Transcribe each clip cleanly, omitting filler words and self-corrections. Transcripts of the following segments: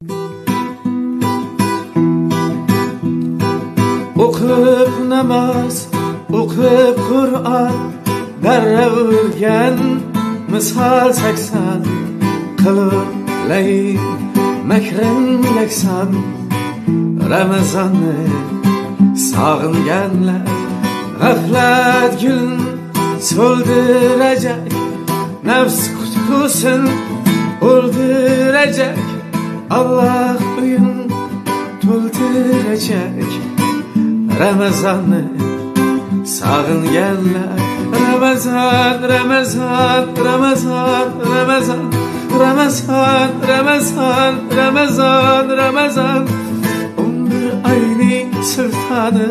O'qib namoz, o'qib Qur'on, darra urgan misol 80, qilib makrin yakson. Ramazonni sog'inganlar g'aflat gul so'ldirajak, nafs kutkusin o'ldirajak, Allah uyun to'ldirajak. Ramazonni sog'inganlar Ramazon, Ramazon, Ramazon, Ramazon, Ramazon, Ramazon, Ramazon, Ramazon, 11 ayning sultoni,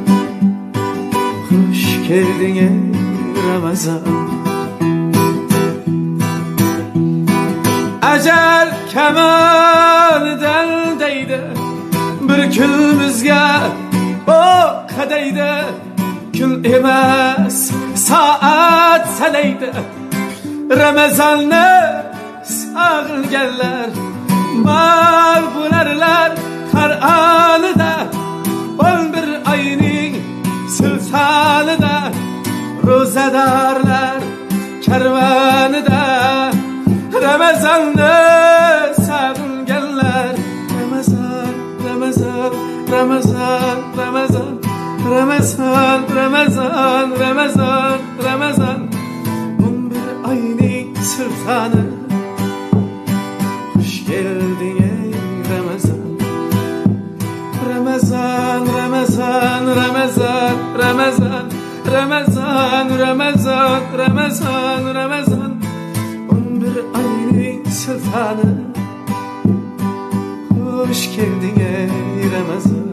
xush kelding ey Ramazon. Ajal kamonidan deydi, bir kunimizga o qadaydi, kun emas soat sanaydi. Ramazonni sog'inganlar mal bo'larlar Qur'onida, 11 oyning sultonida, ro'zadorlar karvonida. Ramazonni sog'inganlar Ramazon, Ramazon, Ramazon, Ramazon, Ramazon, Ramazon, Ramazon, Ramazon, 11 ayning sultoni, xush kelding ey Ramazon. Ramazon, Ramazon, Ramazon, Ramazon, Ramazon, Ramazon, Ramazon, Ramazon, 11 ayning sultoni, xush kelding ey Ramazon.